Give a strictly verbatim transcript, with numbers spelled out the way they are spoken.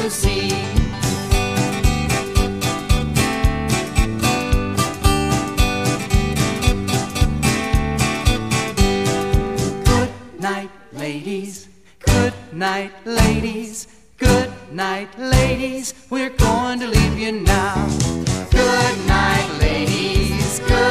to see. Good night, ladies. Good night, ladies. Good night, ladies. We're going to leave you now. Good night, ladies. Good